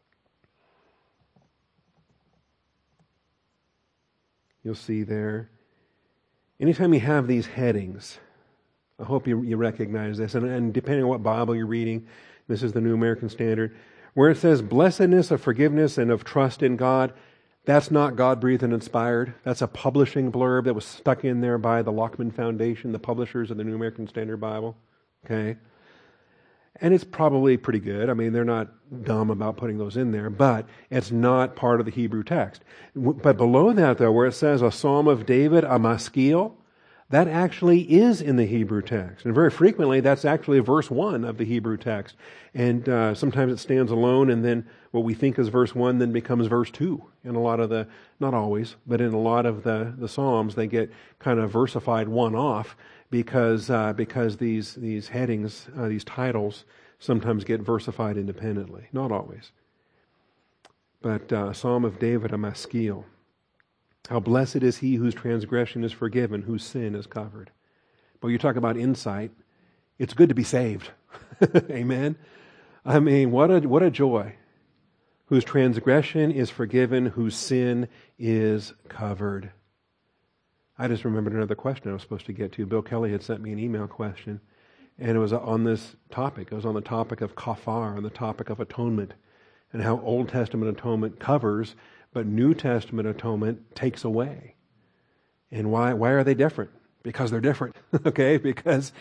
You'll see there. Anytime you have these headings, I hope you recognize this, and depending on what Bible you're reading, this is the New American Standard, where it says blessedness of forgiveness and of trust in God, that's not God-breathed and inspired. That's a publishing blurb that was stuck in there by the Lockman Foundation, the publishers of the New American Standard Bible. Okay? And it's probably pretty good. I mean, they're not dumb about putting those in there, but it's not part of the Hebrew text. But below that, though, where it says a Psalm of David, a maskil, that actually is in the Hebrew text. And very frequently, that's actually verse 1 of the Hebrew text. And sometimes it stands alone, and then what we think is verse 1 then becomes verse 2. In a lot of the, not always, but in a lot of the Psalms, they get kind of versified one off, because these headings, these titles, sometimes get versified independently. Not always. But Psalm of David, a maskil. How blessed is he whose transgression is forgiven, whose sin is covered. But you talk about insight. It's good to be saved. Amen? I mean, what a joy. Whose transgression is forgiven, whose sin is covered. I just remembered another question I was supposed to get to. Bill Kelly had sent me an email question, and it was on this topic. It was on the topic of kafar, on the topic of atonement, and how Old Testament atonement covers, but New Testament atonement takes away. And why are they different? Because they're different, okay? Because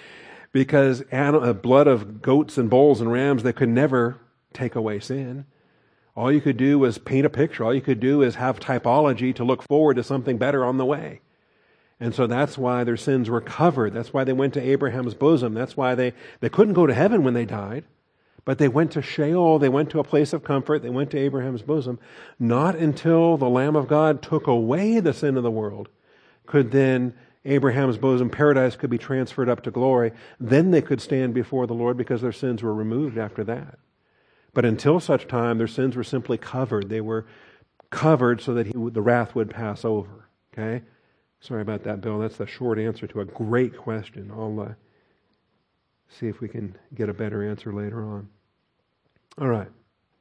blood of goats and bulls and rams, they could never take away sin. All you could do was paint a picture. All you could do is have typology to look forward to something better on the way. And so that's why their sins were covered. That's why they went to Abraham's bosom. That's why they couldn't go to heaven when they died. But they went to Sheol. They went to a place of comfort. They went to Abraham's bosom. Not until the Lamb of God took away the sin of the world could then Abraham's bosom, paradise, could be transferred up to glory. Then they could stand before the Lord because their sins were removed after that. But until such time, their sins were simply covered. They were covered so that the wrath would pass over. Okay? Sorry about that, Bill. That's the short answer to a great question. I'll see if we can get a better answer later on. All right.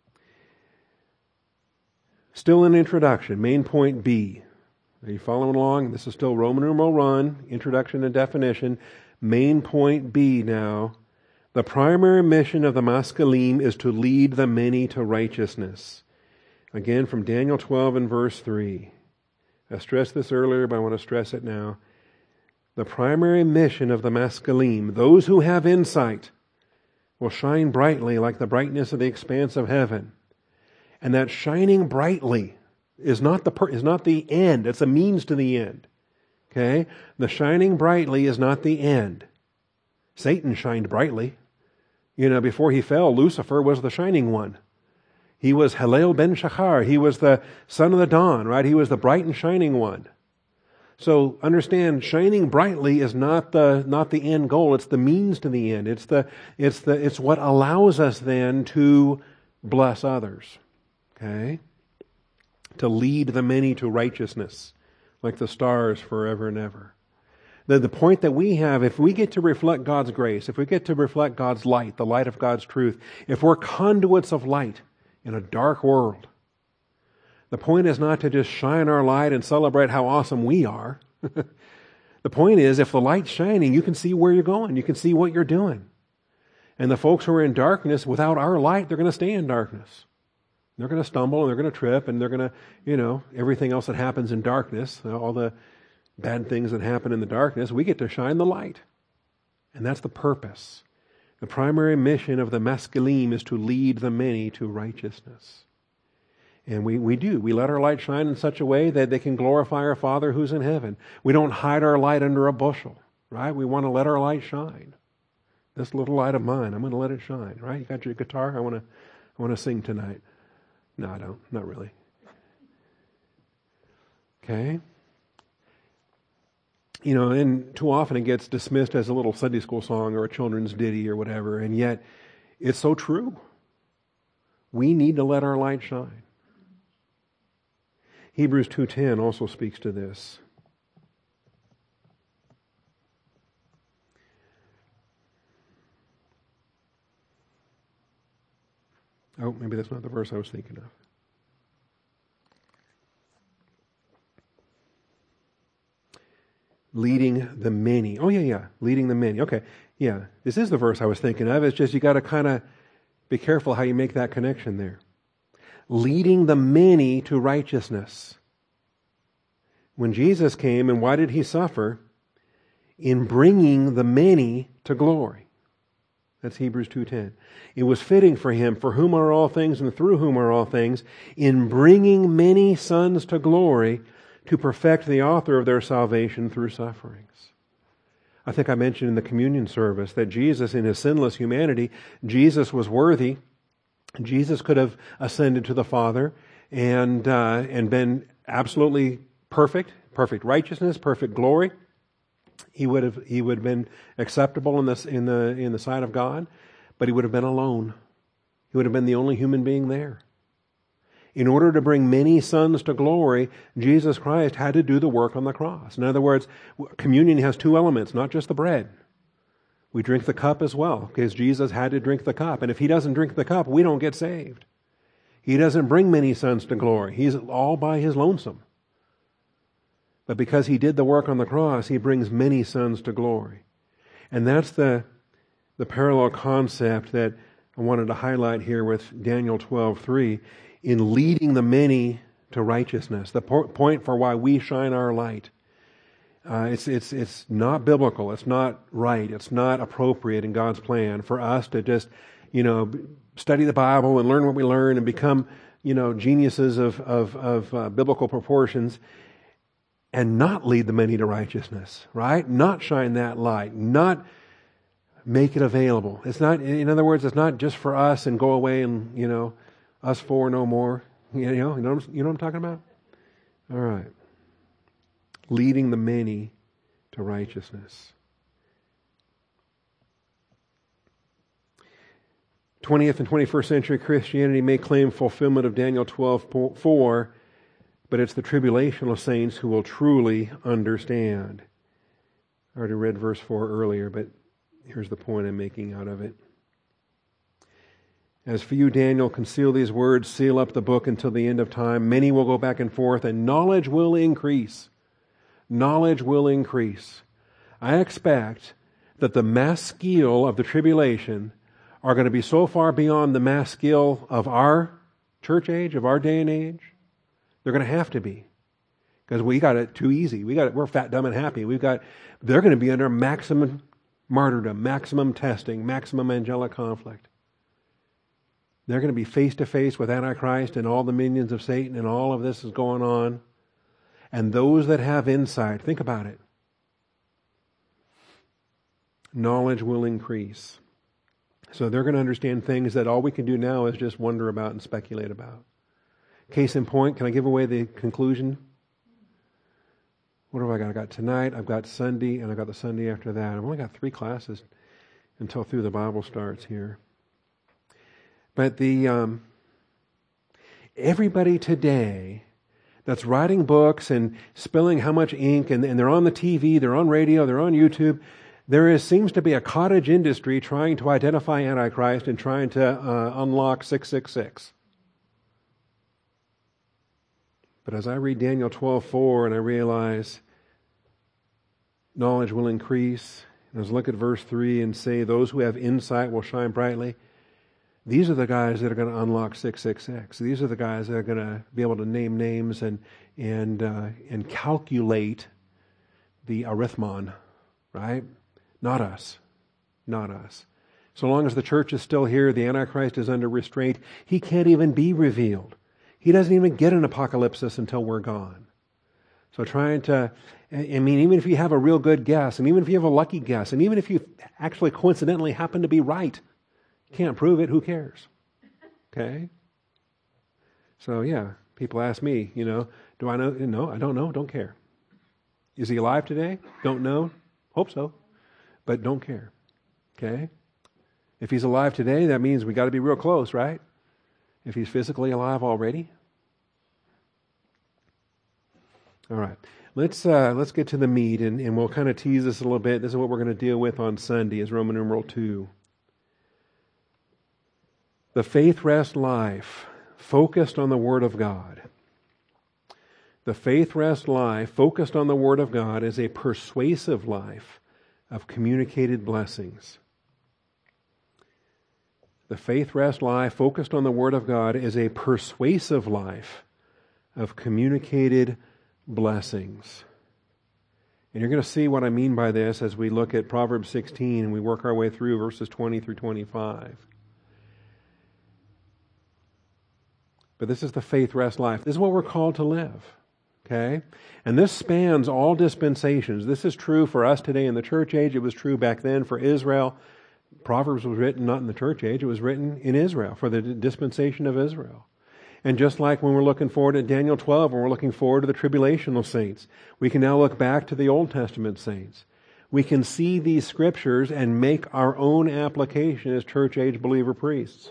Still an introduction. Main point B. Are you following along? This is still Roman numeral 1, introduction and definition. Main point B now. The primary mission of the maskilim is to lead the many to righteousness. Again, from Daniel 12 and verse 3. I stressed this earlier, but I want to stress it now. The primary mission of the maskilim, those who have insight, will shine brightly like the brightness of the expanse of heaven. And that shining brightly is not the end. It's a means to the end. Okay? The shining brightly is not the end. Satan shined brightly. Before he fell, Lucifer was the shining one. He was Halel ben Shachar. He was the son of the dawn, right? He was the bright and shining one. So understand, shining brightly is not the end goal. It's the means to the end. It's what allows us then to bless others. Okay? To lead the many to righteousness, like the stars forever and ever. The point that we have, if we get to reflect God's grace, if we get to reflect God's light, the light of God's truth, if we're conduits of light in a dark world, the point is not to just shine our light and celebrate how awesome we are. The point is, if the light's shining, you can see where you're going. You can see what you're doing. And the folks who are in darkness, without our light, they're going to stay in darkness. They're going to stumble and they're going to trip and they're going to, everything else that happens in darkness, all the bad things that happen in the darkness, we get to shine the light. And that's the purpose. The primary mission of the Maskilim is to lead the many to righteousness. And we do. We let our light shine in such a way that they can glorify our Father who's in heaven. We don't hide our light under a bushel, right? We want to let our light shine. This little light of mine, I'm going to let it shine, right? You got your guitar? I want to sing tonight. No, I don't. Not really. Okay? And too often it gets dismissed as a little Sunday school song or a children's ditty or whatever, and yet it's so true. We need to let our light shine. Hebrews 2:10 also speaks to this. Oh, maybe that's not the verse I was thinking of. Leading the many. Oh, yeah. Leading the many. Okay, yeah. This is the verse I was thinking of. It's just you got to kind of be careful how you make that connection there. Leading the many to righteousness. When Jesus came, and why did He suffer? In bringing the many to glory. That's Hebrews 2:10. It was fitting for Him, for whom are all things and through whom are all things, in bringing many sons to glory, to perfect the author of their salvation through sufferings. I think I mentioned in the communion service that Jesus, in His sinless humanity, Jesus was worthy. Jesus could have ascended to the Father and been absolutely perfect righteousness, perfect glory. He would have been acceptable in the sight of God, but He would have been alone. He would have been the only human being there. In order to bring many sons to glory, Jesus Christ had to do the work on the cross. In other words, communion has two elements, not just the bread. We drink the cup as well, because Jesus had to drink the cup. And if He doesn't drink the cup, we don't get saved. He doesn't bring many sons to glory. He's all by His lonesome. But because He did the work on the cross, He brings many sons to glory. And that's the parallel concept that I wanted to highlight here with Daniel 12:3. In leading the many to righteousness, the point for why we shine our light. It's not biblical. It's not right. It's not appropriate in God's plan for us to just, study the Bible and learn what we learn and become, geniuses of biblical proportions, and not lead the many to righteousness. Right? Not shine that light. Not make it available. It's not. In other words, it's not just for us and go away and us four no more. You know what I'm talking about? All right. Leading the many to righteousness. 20th and 21st century Christianity may claim fulfillment of Daniel 12:4, but it's the tribulational saints who will truly understand. I already read verse 4 earlier, but here's the point I'm making out of it. As for you, Daniel, conceal these words, seal up the book until the end of time. Many will go back and forth, and knowledge will increase. Knowledge will increase. I expect that the maskil of the tribulation are going to be so far beyond the maskil of our church age, of our day and age. They're going to have to be. Because we got it too easy. We're fat, dumb, and happy. They're going to be under maximum martyrdom, maximum testing, maximum angelic conflict. They're going to be face to face with Antichrist and all the minions of Satan, and all of this is going on. And those that have insight, think about it. Knowledge will increase. So they're going to understand things that all we can do now is just wonder about and speculate about. Case in point, can I give away the conclusion? what have I got? I got tonight, I've got Sunday, and I've got the Sunday after that. I've only got 3 classes until Through the Bible starts here. But everybody today that's writing books and spilling how much ink, and they're on the TV, they're on radio, they're on YouTube, seems to be a cottage industry trying to identify Antichrist and trying to unlock 666. But as I read Daniel 12:4 and I realize knowledge will increase, and as I look at verse 3 and say those who have insight will shine brightly, these are the guys that are going to unlock 666. These are the guys that are going to be able to name names and calculate the arithmon, right? Not us. Not us. So long as the church is still here, the Antichrist is under restraint. He can't even be revealed. He doesn't even get an apocalypsis until we're gone. So even if you have a real good guess, and even if you have a lucky guess, and even if you actually coincidentally happen to be right, you can't prove it, who cares? Okay? So yeah, people ask me, do I know? No, I don't know, don't care. Is he alive today? Don't know. Hope so. But don't care. Okay? If he's alive today, that means we got to be real close, right? If he's physically alive already. All right. Let's get to the meat, and we'll kind of tease this a little bit. This is what we're going to deal with on Sunday, is Roman numeral 2. The faith rest life focused on the Word of God. The faith rest life focused on the Word of God is a persuasive life of communicated blessings. The faith rest life focused on the Word of God is a persuasive life of communicated blessings. And you're going to see what I mean by this as we look at Proverbs 16 and we work our way through verses 20 through 25. But this is the faith rest life. This is what we're called to live. Okay? And this spans all dispensations. This is true for us today in the church age. It was true back then for Israel. Proverbs was written not in the church age. It was written in Israel, for the dispensation of Israel. And just like when we're looking forward to Daniel 12, when we're looking forward to the tribulational saints, we can now look back to the Old Testament saints. We can see these scriptures and make our own application as church age believer priests.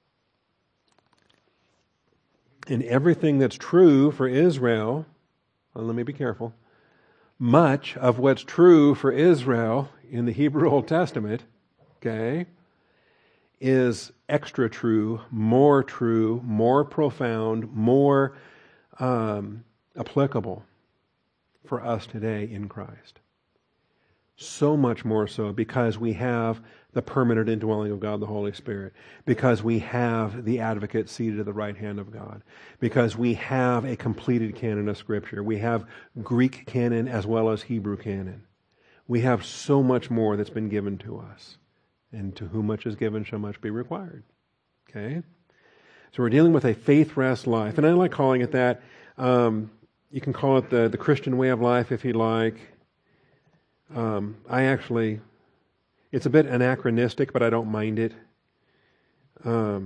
And everything that's true for Israel, well, let me be careful, much of what's true for Israel in the Hebrew Old Testament, okay, is extra true, more profound, more applicable for us today in Christ. So much more so because we have the permanent indwelling of God, the Holy Spirit, because we have the advocate seated at the right hand of God, because we have a completed canon of Scripture. We have Greek canon as well as Hebrew canon. We have so much more that's been given to us. And to whom much is given shall much be required. Okay? So we're dealing with a faith rest life. And I like calling it that. You can call it the Christian way of life if you like. It's a bit anachronistic, but I don't mind it. A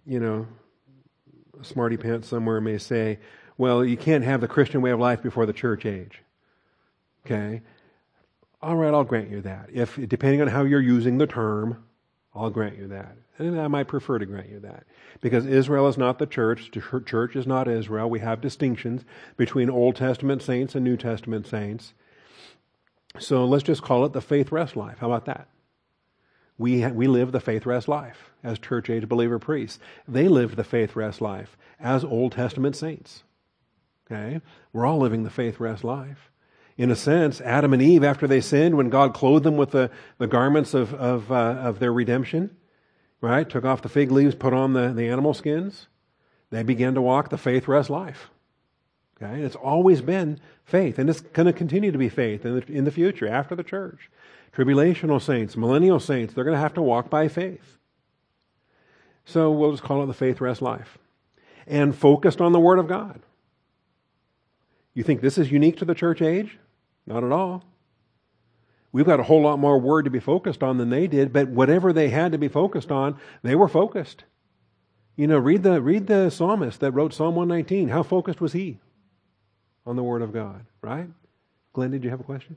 smarty pants somewhere may say, well, you can't have the Christian way of life before the church age. Okay? All right, I'll grant you that. If, depending on how you're using the term, I'll grant you that. And I might prefer to grant you that. Because Israel is not the church. The church is not Israel. We have distinctions between Old Testament saints and New Testament saints. So let's just call it the faith rest life. How about that? We live the faith rest life as church age believer priests. They live the faith rest life as Old Testament saints. Okay? We're all living the faith rest life. In a sense, Adam and Eve, after they sinned, when God clothed them with the garments of their redemption, right? Took off the fig leaves, put on the animal skins, they began to walk the faith rest life. Okay? It's always been faith, and it's going to continue to be faith in the future, after the church. Tribulational saints, millennial saints, they're going to have to walk by faith. So we'll just call it the faith rest life. And focused on the Word of God. You think this is unique to the church age? Not at all. We've got a whole lot more Word to be focused on than they did, but whatever they had to be focused on, they were focused. Read the psalmist that wrote Psalm 119. How focused was he on the Word of God, right? Glenn, did you have a question?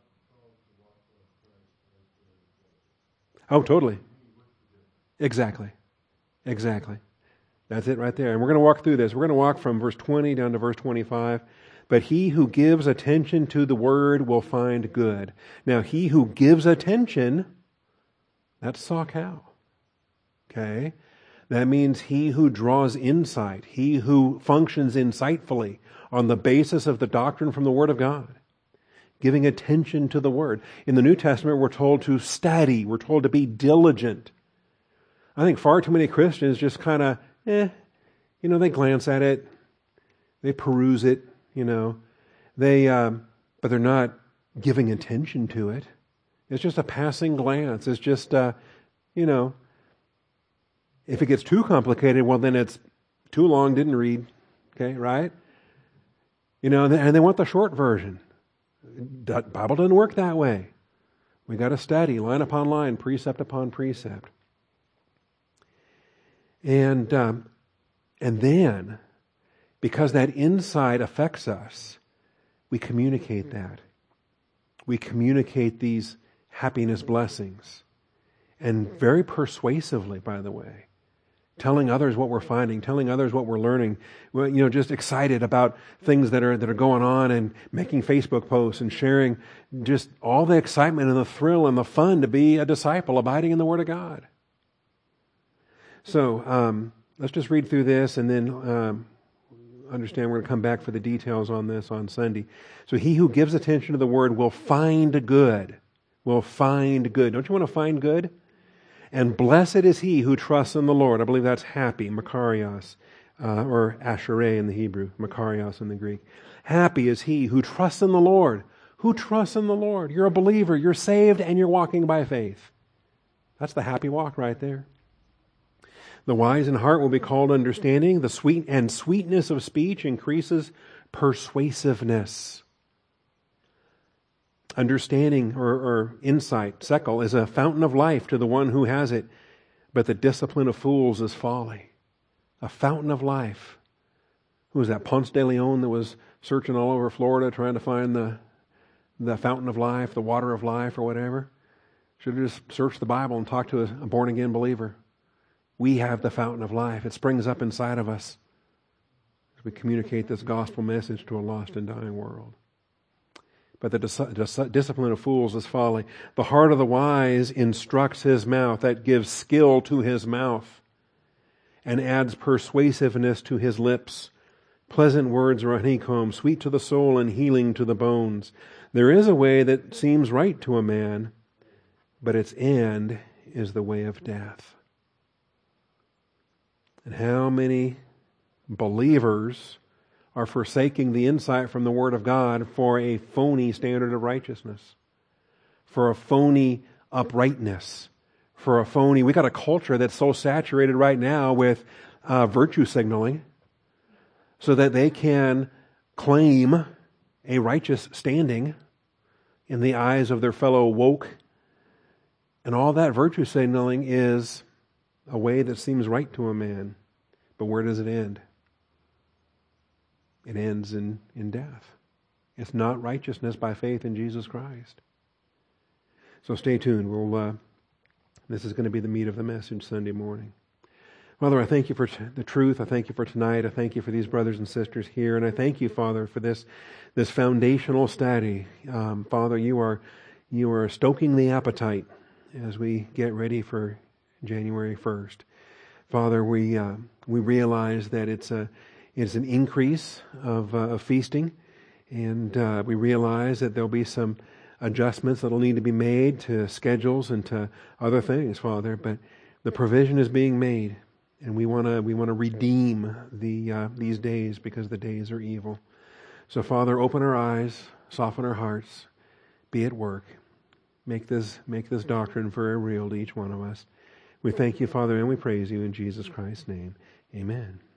Oh, totally. Exactly. That's it right there. And we're going to walk through this. We're going to walk from verse 20 down to verse 25. But he who gives attention to the word will find good. Now, he who gives attention, that's sakao. Okay? That means he who draws insight, he who functions insightfully on the basis of the doctrine from the Word of God. Giving attention to the Word. In the New Testament, we're told to study. We're told to be diligent. I think far too many Christians just kind of, they glance at it. They peruse it, but they're not giving attention to it. It's just a passing glance. It's just, if it gets too complicated, well, then it's too long, didn't read. Okay, right? And they want the short version. The Bible doesn't work that way. We got to study, line upon line, precept upon precept. And then, because that insight affects us, we communicate that. We communicate these happiness blessings. And very persuasively, by the way. Telling others what we're finding, telling others what we're learning. Just excited about things that are going on and making Facebook posts and sharing just all the excitement and the thrill and the fun to be a disciple abiding in the Word of God. So let's just read through this and then understand we're going to come back for the details on this on Sunday. So he who gives attention to the Word will find good. Will find good. Don't you want to find good? And blessed is he who trusts in the Lord. I believe that's happy, makarios, or ashereh in the Hebrew, makarios in the Greek. Happy is he who trusts in the Lord. Who trusts in the Lord? You're a believer, you're saved, and you're walking by faith. That's the happy walk right there. The wise in heart will be called understanding. The sweetness of speech increases persuasiveness. Understanding or insight, sekel, is a fountain of life to the one who has it, but the discipline of fools is folly. A fountain of life. Who was that? Ponce de Leon that was searching all over Florida trying to find the fountain of life, the water of life or whatever. Should have just searched the Bible and talked to a born-again believer. We have the fountain of life. It springs up inside of us as we communicate this gospel message to a lost and dying world. But the discipline of fools is folly. The heart of the wise instructs his mouth. That gives skill to his mouth and adds persuasiveness to his lips. Pleasant words are a honeycomb, sweet to the soul and healing to the bones. There is a way that seems right to a man, but its end is the way of death. And how many believers are forsaking the insight from the Word of God for a phony standard of righteousness, for a phony uprightness, for a phony... We got a culture that's so saturated right now with virtue signaling so that they can claim a righteous standing in the eyes of their fellow woke. And all that virtue signaling is a way that seems right to a man. But where does it end? It ends in death. It's not righteousness by faith in Jesus Christ. So stay tuned. This is going to be the meat of the message Sunday morning. Father, I thank you for the truth. I thank you for tonight. I thank you for these brothers and sisters here. And I thank you, Father, for this foundational study. Father, you are stoking the appetite as we get ready for January 1st. Father, we realize that it's an increase of feasting, and we realize that there'll be some adjustments that'll need to be made to schedules and to other things, Father. But the provision is being made, and we want to redeem these days because the days are evil. So, Father, open our eyes, soften our hearts, be at work. Make this doctrine very real to each one of us. We thank you, Father, and we praise you in Jesus Christ's name. Amen.